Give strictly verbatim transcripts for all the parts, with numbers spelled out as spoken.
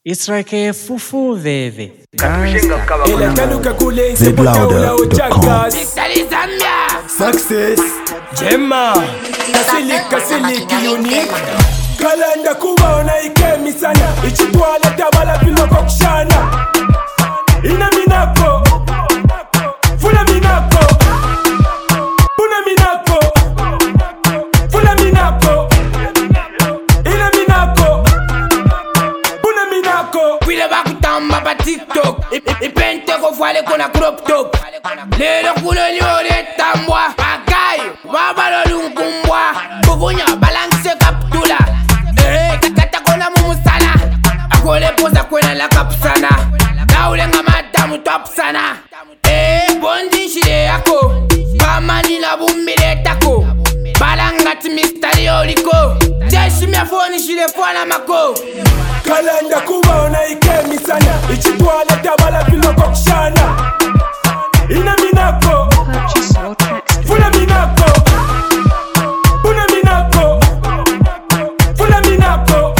Israke fufu veve. zed louder dot com. Success Gemma Kasili kasili unique Kalenda kubaona ikemi sana Ichitwala tabala piloko kushana Ina minako Fula minako Puna minako Fula minako Ina minako Puna minako Pile bakutamba pa TikTok Ipente ko fwale kona crop top Lelo kulo nyore tambwa Akai, wabalo lunkumbwa Bubunya balance kaptula Eh, kakata kona mumusala Akole poza kwena la kapsana Naulenga matamu top sana Eh, bondi shide yako Kamani na bumbile tako Balangati mistari oliko Jeshi miafoni shide fwana mako Kalenda kubaona ikemi sana Ichitwala tabala piloko kushana Ina minako Fula minako Puna minako Fula minako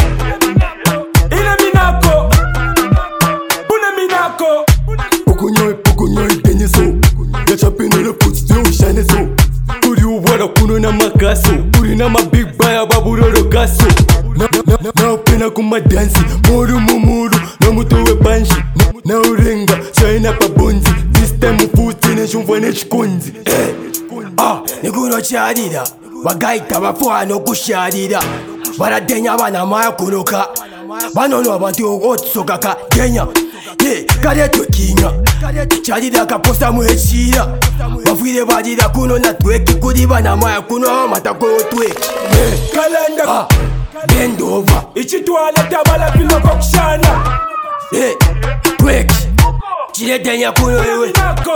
Ina minako Puna minako Pukunyoy, pukunyoy, denye so Yacha pinole puts yo shine so Kuri uwara kuno na makaso Kuri na ma big baya baburoro kaso Na, na, na, na upena kuma dansi Moru mumuru, na mutowe banshi Na, na urenga, shaina pa bonzi This time ufuti ne shumfane chikunzi eh. Ah, nikuno chadida Bagaita bafwano kushadida Baradenya bana maya kunoka Banono abantu otsokaka Kenya Ye, kare twekinga Chadida kaposta muhechira Bafwire badida kuno na tweki Kudi bana maya kuno matako tweki Ye, kalenda ah, bend over Ichitwala tabala piloko kushana Ye, tweki Chile denya kuno ewe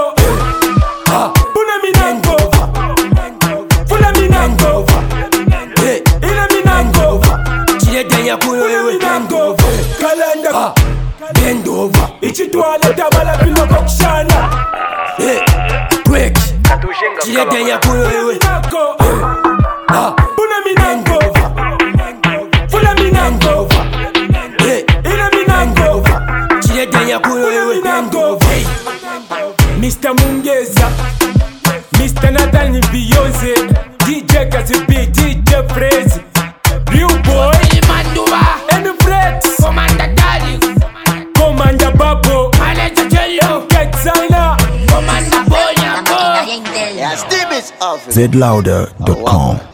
Ah, puna minako Fula minako Hey, ina minako Chile denya kuno ewe Kalenda ah, bend over Ichitwala tabala piloko kushana Hey, twek Chile denya kuno ewe Ah, puna minako Fula minako Hey, ina minako Chile denya kuno ewe Hey, Mister Mungeza Mister Nathan Beyonce D J Kazibi, D J Fraze Real Boy Amy Flex Commander Daddy Commander Babo Manager Jello Kexana Commander Bonya Yeah, Steve is off. zed louder dot com.